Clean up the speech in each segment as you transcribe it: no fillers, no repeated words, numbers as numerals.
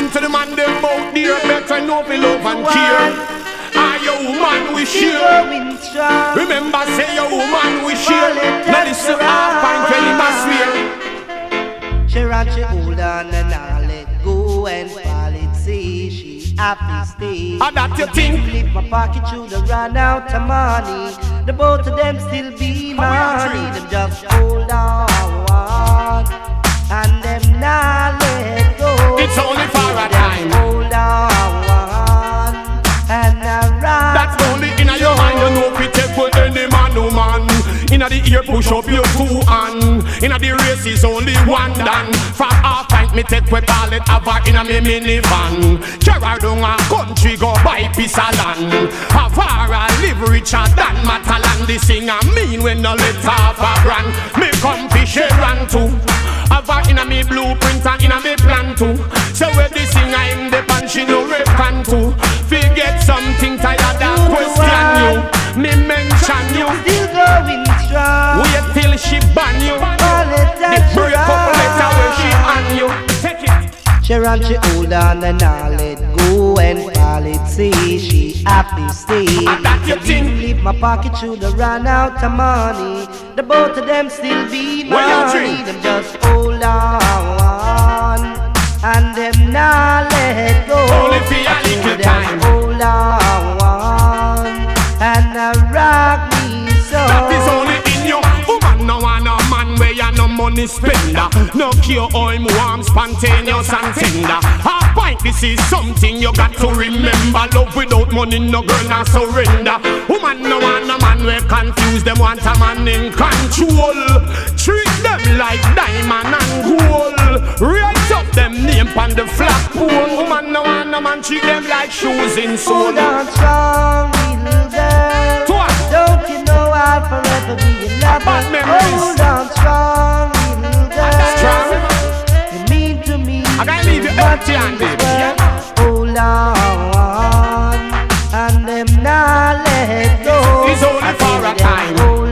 talking to the man them bout dear. Better know fi love and cheer. Are your woman we share? Remember say your woman we share. Now listen up and tell him I swear. She ran, she hold on and I let go and fall it see she happy stay. How that you think? Leave my pocket should have run out of money. The both of them still be money. Them just hold on and them not let go. It's only for a time. Hold on and I run. That's only in your mind. You know if you take for any man, no man. Inna the ear push up your two hand. Inna the race is only one done. From half pint me take we call it Ava inna me minivan. Gerard down a country go buy piece of land. Havara live richer than Matalan. The singer mean when no let half a brand. Me come fish run too. Ava inna me blueprint and inna me plan too. So where the singer in the pan she no reckon too. Forget something tired and question you. Me mention you. Still going strong. Wait till she ban you. The break up letter where she on you. Take it. She ran, she hold on and I let go and fall it see she happy stay. And that you think? Leave my pocket should have run out of money. The both of them still be money. Them just hold on and them not let go. Only for a little time. Hold on and rock me so. That is only in you. Woman no want a man where you no money spender. No cure or him warm, spontaneous and tender. Half pint, this is something you got to remember. Love without money, no girl not surrender. Woman no want a man where confused. Them want a man in control. Treat them like diamond and gold. Write up them name on the flagpole. Woman no want a man treat them like shoes in soul. Hold on strong, little girl. Don't you know I'll forever be your lover? Hold on strong, little girl. You mean to me. I gotta leave you empty-handed. Hold on and them not let go. It's only for a time. Hold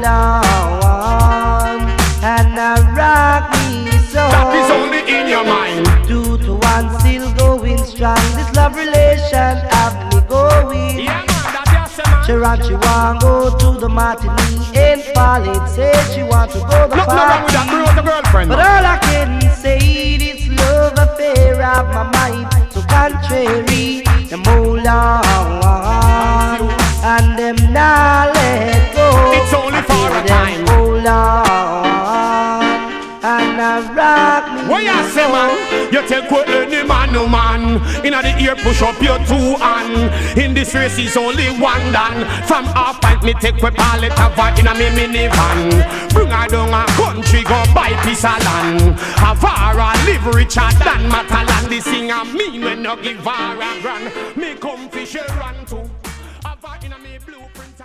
on and rock me so. That is only in your mind. 2 to 1 still going strong. This love relation have me going. Yeah, man, that's just a man. She ran, she want go to the matinee and fall it. Say she want to go the Nothing wrong with that, party. the girlfriend. But all I can say is love affair of my mind. So contrary, them hold on and them not let go. It's only for a time. Hold on and rock me. What you say, man? You take what any man, no man. Inna the ear push up your two hand. In this race is only one done. From half pint me take we call it Ava inna me minivan. Bring her down a country go buy piece of land. Havara live richer than Matalan. The singer mean when no give her a grand. Me come fish run too. Ava inna me blueprint.